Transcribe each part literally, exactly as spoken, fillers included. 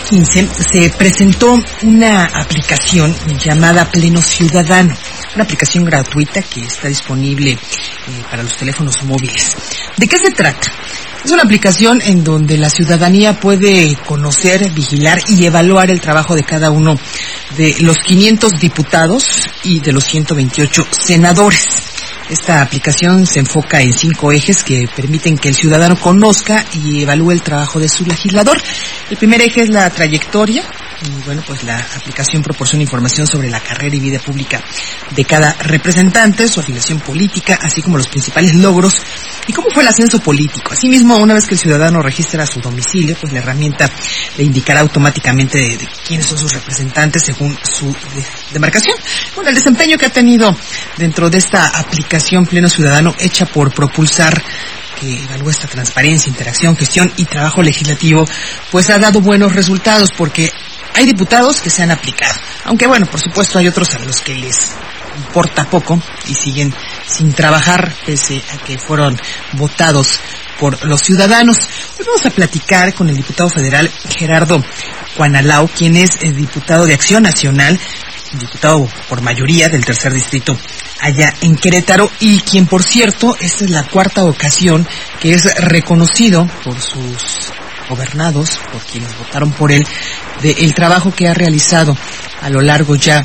quince se presentó una aplicación llamada Pleno Ciudadano, una aplicación gratuita que está disponible eh, para los teléfonos móviles. ¿De qué se trata? Es una aplicación en donde la ciudadanía puede conocer, vigilar y evaluar el trabajo de cada uno de los quinientos diputados y de los ciento veintiocho senadores. Esta aplicación se enfoca en cinco ejes que permiten que el ciudadano conozca y evalúe el trabajo de su legislador. El primer eje es la trayectoria. Y bueno, pues la aplicación proporciona información sobre la carrera y vida pública de cada representante, su afiliación política, así como los principales logros y cómo fue el ascenso político. Asimismo, una vez que el ciudadano registra su domicilio, pues la herramienta le indicará automáticamente de, de quiénes son sus representantes según su de, demarcación. Bueno, el desempeño que ha tenido dentro de esta aplicación Pleno Ciudadano, hecha por Propulsar, que evalúa esta transparencia, interacción, gestión y trabajo legislativo, pues ha dado buenos resultados porque hay diputados que se han aplicado, aunque bueno, por supuesto hay otros a los que les importa poco y siguen sin trabajar pese a que fueron votados por los ciudadanos. Hoy vamos a platicar con el diputado federal Gerardo Cuanalao, quien es el diputado de Acción Nacional, diputado por mayoría del tercer distrito allá en Querétaro, y quien, por cierto, esta es la cuarta ocasión que es reconocido por sus gobernados, por quienes votaron por él, del trabajo que ha realizado a lo largo ya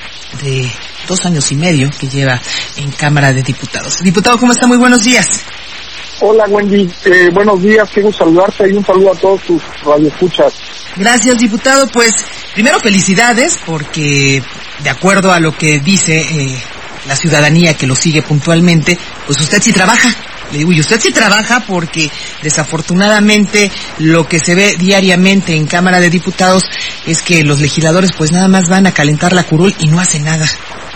de dos años y medio que lleva en Cámara de Diputados. Diputado, ¿cómo está? Muy buenos días. Hola, Wendy. Eh, buenos días, quiero saludarte y un saludo a todos tus radioescuchas. Gracias, diputado. Pues, primero felicidades, porque de acuerdo a lo que dice eh, la ciudadanía que lo sigue puntualmente, pues usted sí trabaja. Le digo, y usted sí trabaja porque desafortunadamente lo que se ve diariamente en Cámara de Diputados es que los legisladores pues nada más van a calentar la curul y no hacen nada.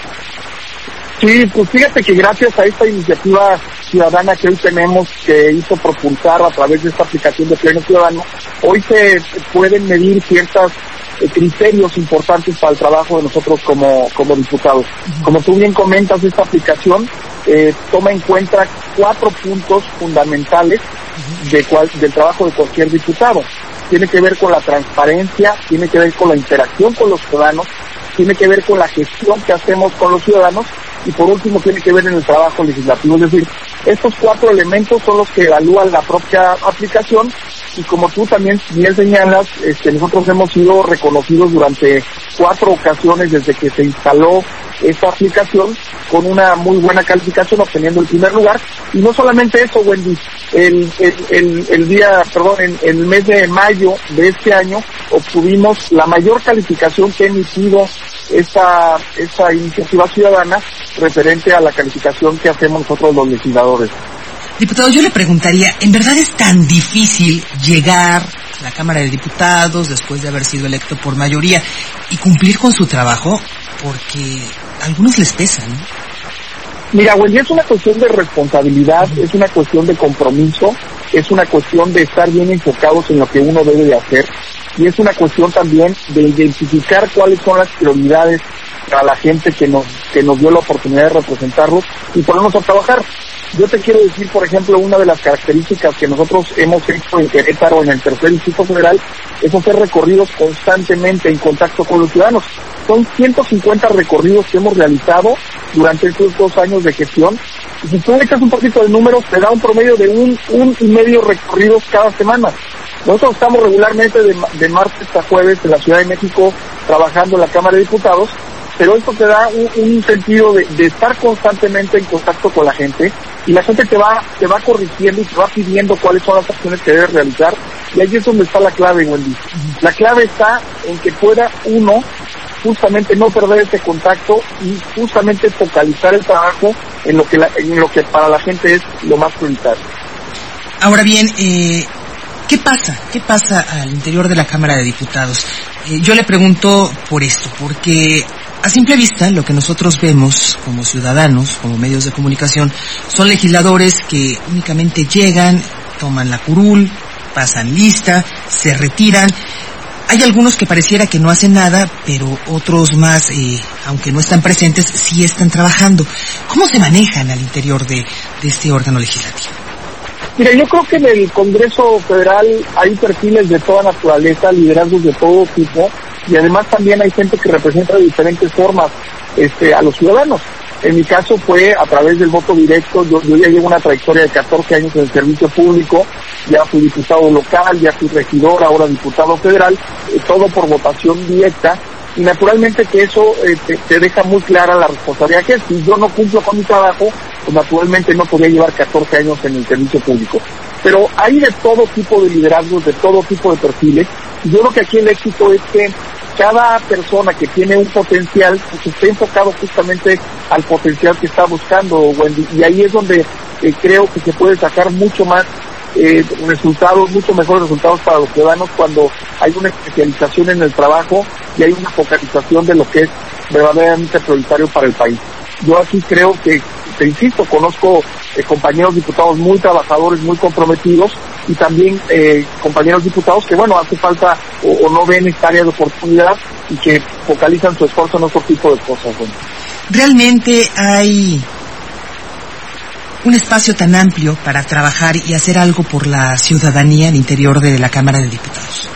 Sí, pues fíjate que gracias a esta iniciativa ciudadana que hoy tenemos, que hizo Propulsar a través de esta aplicación de Pleno Ciudadano, hoy se pueden medir ciertos eh, criterios importantes para el trabajo de nosotros como, como diputados. Uh-huh. Como tú bien comentas, esta aplicación eh, toma en cuenta cuatro puntos fundamentales uh-huh. de cual, del trabajo de cualquier diputado. Tiene que ver con la transparencia, tiene que ver con la interacción con los ciudadanos, tiene que ver con la gestión que hacemos con los ciudadanos y por último tiene que ver en el trabajo legislativo. Es decir, estos cuatro elementos son los que evalúan la propia aplicación y como tú también bien señalas, este, nosotros hemos sido reconocidos durante cuatro ocasiones desde que se instaló esta aplicación con una muy buena calificación, obteniendo el primer lugar. Y no solamente eso, Wendy, el, el, el, el día, perdón, en, en el mes de mayo de este año obtuvimos la mayor calificación que ha emitido esta, esta iniciativa ciudadana referente a la calificación que hacemos nosotros los legisladores. Diputado, yo le preguntaría, ¿en verdad es tan difícil llegar a la Cámara de Diputados después de haber sido electo por mayoría y cumplir con su trabajo? Porque a algunos les pesa, ¿no? Mira, Wendy, es una cuestión de responsabilidad, es una cuestión de compromiso, es una cuestión de estar bien enfocados en lo que uno debe de hacer y es una cuestión también de identificar cuáles son las prioridades para la gente que nos que nos dio la oportunidad de representarlos y ponernos a trabajar. Yo te quiero decir, por ejemplo, una de las características que nosotros hemos hecho en Querétaro, en el tercer distrito federal, es hacer recorridos constantemente en contacto con los ciudadanos. Son ciento cincuenta recorridos que hemos realizado durante estos dos años de gestión. Y si tú echas un poquito de números, te da un promedio de un, un y medio recorridos cada semana. Nosotros estamos regularmente de, de martes a jueves en la Ciudad de México trabajando en la Cámara de Diputados, pero esto te da un, un sentido de, de estar constantemente en contacto con la gente y la gente te va te va corrigiendo y te va pidiendo cuáles son las acciones que debes realizar y ahí es donde está la clave, Wendy. La clave está en que pueda uno justamente no perder ese contacto y justamente focalizar el trabajo en lo que la, en lo que para la gente es lo más prioritario. Ahora bien, eh, ¿qué pasa? ¿Qué pasa al interior de la Cámara de Diputados? Eh, yo le pregunto por esto, porque a simple vista lo que nosotros vemos como ciudadanos, como medios de comunicación, son legisladores que únicamente llegan, toman la curul, pasan lista, se retiran. Hay algunos que pareciera que no hacen nada, pero otros más, eh, aunque no están presentes, sí están trabajando. ¿Cómo se manejan al interior de, de este órgano legislativo? Mira, yo creo que en el Congreso Federal hay perfiles de toda naturaleza, liderazgos de todo tipo, y además también hay gente que representa de diferentes formas este, a los ciudadanos. En mi caso fue a través del voto directo. Yo, yo ya llevo una trayectoria de catorce años en el servicio público, ya fui diputado local, ya fui regidor, ahora diputado federal, eh, todo por votación directa, y naturalmente que eso eh, te, te deja muy clara la responsabilidad que es. Si yo no cumplo con mi trabajo, pues naturalmente no podría llevar catorce años en el servicio público. Pero hay de todo tipo de liderazgos, de todo tipo de perfiles, y yo creo que aquí el éxito es que cada persona que tiene un potencial, pues esté enfocado justamente al potencial que está buscando, Wendy, y ahí es donde eh, creo que se puede sacar mucho más eh, resultados, mucho mejores resultados para los ciudadanos cuando hay una especialización en el trabajo y hay una focalización de lo que es verdaderamente prioritario para el país. Yo aquí creo que, te insisto, conozco eh, compañeros diputados muy trabajadores, muy comprometidos, y también eh, compañeros diputados que, bueno, hace falta o, o no ven esta área de oportunidad y que focalizan su esfuerzo en otro tipo de cosas. Bueno. ¿Realmente hay un espacio tan amplio para trabajar y hacer algo por la ciudadanía al interior de la Cámara de Diputados?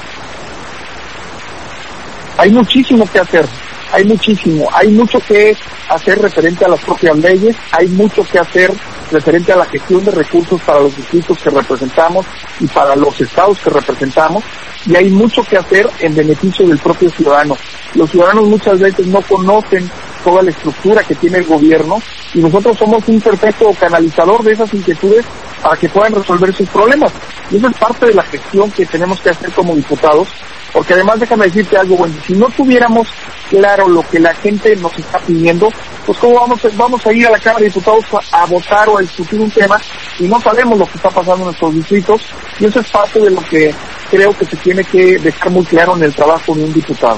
Hay muchísimo que hacer, hay muchísimo, hay mucho que hacer referente a las propias leyes, hay mucho que hacer referente a la gestión de recursos para los distritos que representamos y para los estados que representamos, y hay mucho que hacer en beneficio del propio ciudadano. Los ciudadanos muchas veces no conocen toda la estructura que tiene el gobierno, y nosotros somos un perfecto canalizador de esas inquietudes para que puedan resolver sus problemas. Y eso es parte de la gestión que tenemos que hacer como diputados, porque además déjame decirte algo, bueno, si no tuviéramos claro lo que la gente nos está pidiendo, pues cómo vamos a, vamos a ir a la Cámara de Diputados a, a votar o a discutir un tema y no sabemos lo que está pasando en nuestros distritos, y eso es parte de lo que creo que se tiene que dejar muy claro en el trabajo de un diputado.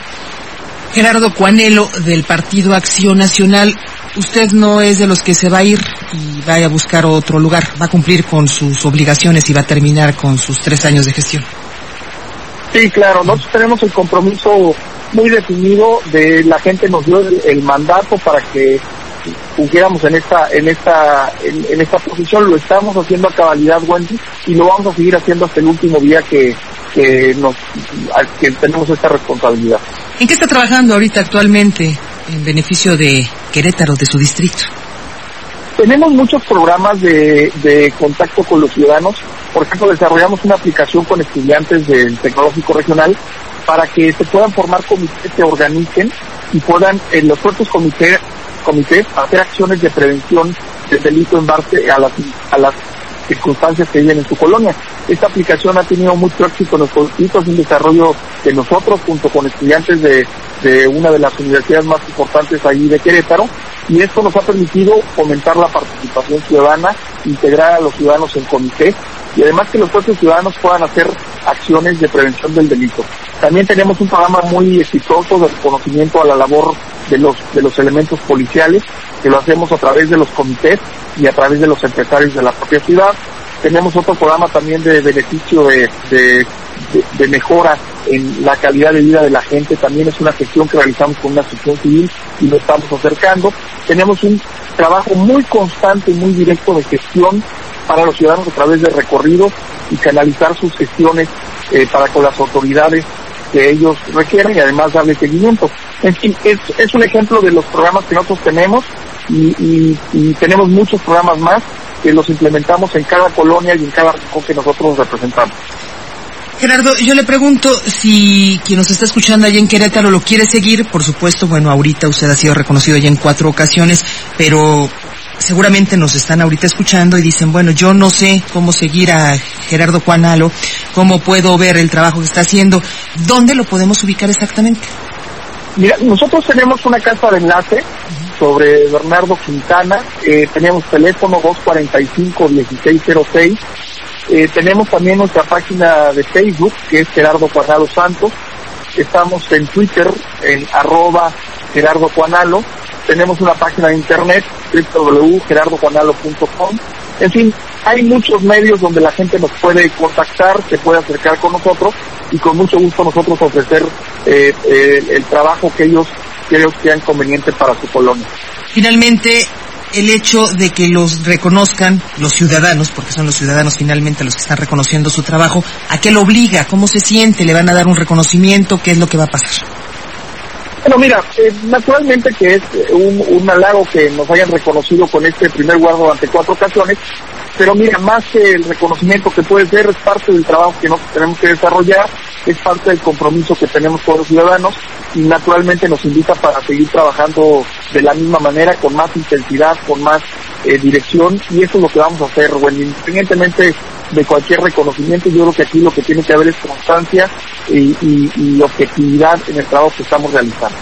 Gerardo Cuanelo, del Partido Acción Nacional, usted no es de los que se va a ir y vaya a buscar otro lugar, va a cumplir con sus obligaciones y va a terminar con sus tres años de gestión. Sí, claro, nosotros tenemos el compromiso muy definido, de la gente nos dio el, el mandato para que fungiéramos en esta en esta en, en esta posición. Lo estamos haciendo a cabalidad, Wendy, y lo vamos a seguir haciendo hasta el último día que que nos que tenemos esta responsabilidad. ¿En qué está trabajando ahorita actualmente en beneficio de Querétaro, de su distrito? Tenemos muchos programas de, de contacto con los ciudadanos. Por ejemplo, desarrollamos una aplicación con estudiantes del Tecnológico Regional para que se puedan formar comités, se organicen y puedan en los propios comités, comités hacer acciones de prevención del delito en base a las, a las circunstancias que viven en su colonia. Esta aplicación ha tenido mucho éxito en nuestros distritos, un desarrollo de nosotros junto con estudiantes de, de una de las universidades más importantes ahí de Querétaro, y esto nos ha permitido fomentar la participación ciudadana, integrar a los ciudadanos en comité, y además que los propios ciudadanos puedan hacer acciones de prevención del delito. También tenemos un programa muy exitoso de reconocimiento a la labor de los de los elementos policiales, que lo hacemos a través de los comités y a través de los empresarios de la propia ciudad. Tenemos otro programa también de beneficio de, de, de, de mejora en la calidad de vida de la gente. También es una gestión que realizamos con una asociación civil y lo estamos acercando. Tenemos un trabajo muy constante y muy directo de gestión para los ciudadanos a través de recorridos y canalizar sus gestiones eh, para con las autoridades que ellos requieren, y además darle seguimiento. En fin, es, es un ejemplo de los programas que nosotros tenemos, y, y, y tenemos muchos programas más que los implementamos en cada colonia y en cada rincón que nosotros representamos. Gerardo, yo le pregunto si quien nos está escuchando allá en Querétaro lo quiere seguir. Por supuesto, bueno, ahorita usted ha sido reconocido ya en cuatro ocasiones, pero seguramente nos están ahorita escuchando y dicen, bueno, yo no sé cómo seguir a Gerardo Cuanalo, cómo puedo ver el trabajo que está haciendo. ¿Dónde lo podemos ubicar exactamente? Mira, nosotros tenemos una casa de enlace sobre Bernardo Quintana, eh, tenemos teléfono dos cuarenta y cinco, dieciséis cero seis, eh, tenemos también nuestra página de Facebook, que es Gerardo Cuanalo Santos, estamos en Twitter, en arroba Gerardo Cuanalo, tenemos una página de internet, doble u doble u doble u punto gerardo cuanalo punto com. En fin, hay muchos medios donde la gente nos puede contactar, se puede acercar con nosotros, y con mucho gusto nosotros ofrecer eh, eh, el trabajo que ellos, que ellos crean conveniente para su colonia. Finalmente, el hecho de que los reconozcan los ciudadanos, porque son los ciudadanos finalmente los que están reconociendo su trabajo, ¿a qué lo obliga? ¿Cómo se siente? ¿Le van a dar un reconocimiento? ¿Qué es lo que va a pasar? Bueno, mira, eh, naturalmente que es un, un halago que nos hayan reconocido con este primer lugar durante cuatro ocasiones, pero mira, más que el reconocimiento que puede ser, es parte del trabajo que nosotros tenemos que desarrollar, es parte del compromiso que tenemos con los ciudadanos y naturalmente nos invita para seguir trabajando de la misma manera, con más intensidad, con más eh, dirección, y eso es lo que vamos a hacer, bueno, independientemente de cualquier reconocimiento. Yo creo que aquí lo que tiene que haber es constancia y, y, y objetividad en el trabajo que estamos realizando.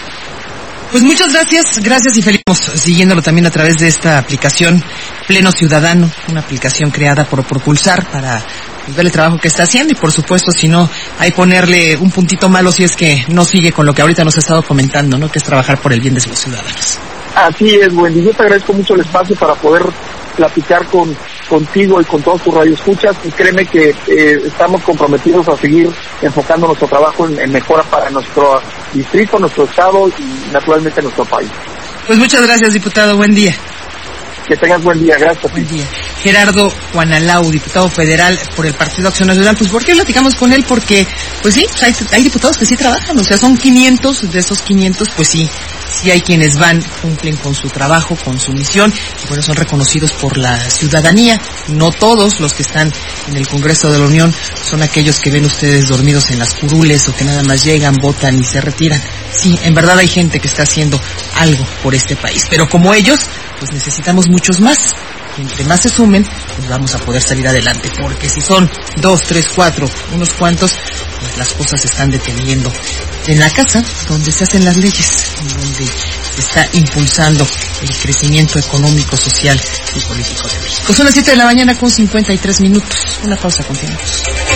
Pues muchas gracias, gracias y feliz siguiéndolo también a través de esta aplicación Pleno Ciudadano, una aplicación creada por Propulsar para pues, ver el trabajo que está haciendo y por supuesto si no hay ponerle un puntito malo si es que no sigue con lo que ahorita nos ha estado comentando, ¿no? Que es trabajar por el bien de los ciudadanos. Así es, Wendy, yo te agradezco mucho el espacio para poder platicar con contigo y con todos tus radioescuchas y créeme que eh, estamos comprometidos a seguir enfocando nuestro trabajo en, en mejora para nuestro distrito, nuestro estado y naturalmente nuestro país. Pues muchas gracias, diputado, buen día. Que tengas buen día, gracias. Buen día. Gerardo Juanalau, diputado federal por el Partido Acción Nacional. Pues ¿por qué platicamos con él? Porque, pues sí, hay, hay diputados que sí trabajan, o sea, son quinientos, de esos quinientos, pues sí, sí hay quienes van, cumplen con su trabajo, con su misión, y bueno, son reconocidos por la ciudadanía. No todos los que están en el Congreso de la Unión son aquellos que ven ustedes dormidos en las curules o que nada más llegan, votan y se retiran. Sí, en verdad hay gente que está haciendo algo por este país, pero como ellos, pues necesitamos muchos más. Y entre más se sumen, pues vamos a poder salir adelante, porque si son dos, tres, cuatro, unos cuantos, pues las cosas se están deteniendo en la casa donde se hacen las leyes, donde se está impulsando el crecimiento económico, social y político de México. Son las siete de la mañana con cincuenta y tres minutos. Una pausa, continuamos.